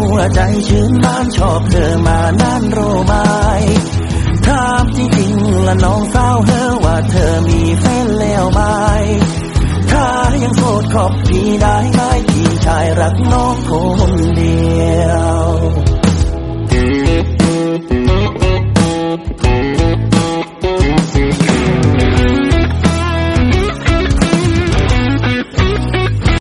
วใจชื่นบานชอบเธอมานานรู้ไหมถามจริงๆละน้องสาวเธอว่าเธอมีแฟนแล้วไหมถ้ายังโสดขอบพี่ได้ไหมพี่ชายรักน้องคนเดียว